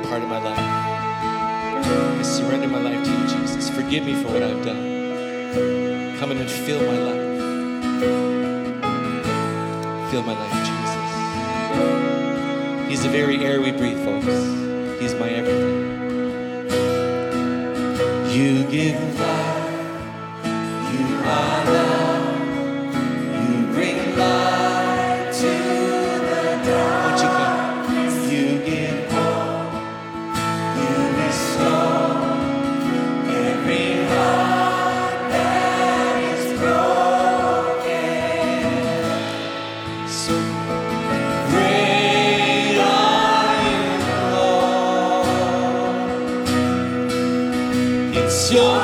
part of my life. I surrender my life to you, Jesus. Forgive me for what I've done. Come in and fill my life. Fill my life, Jesus. He's the very air we breathe, folks. He's my everything. You give life. You are love. You bring light to the dark. Won't you come? You give hope. You restore every heart that is broken. So great are you, Lord. It's your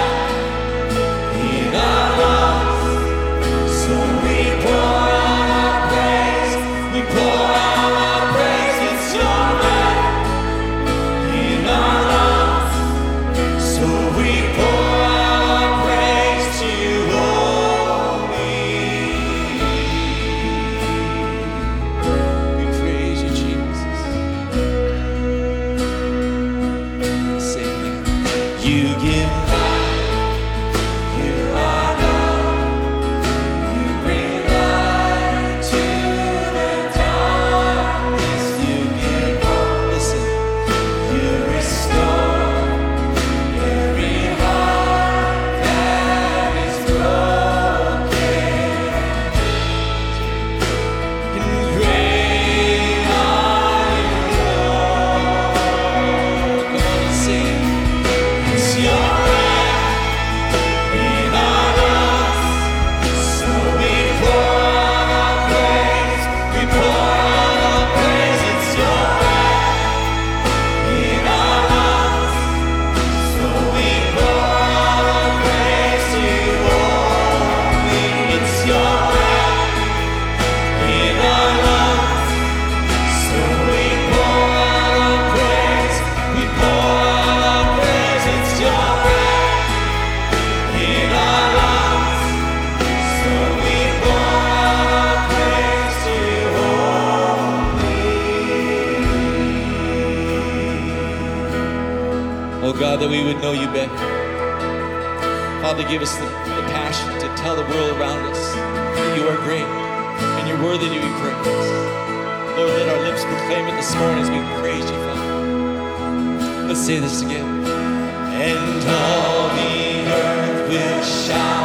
God, that we would know you better. Father, give us the passion to tell the world around us that you are great and you're worthy to be praised. Lord, let our lips proclaim it this morning as we praise you, Father. Let's say this again. And all the earth will shout.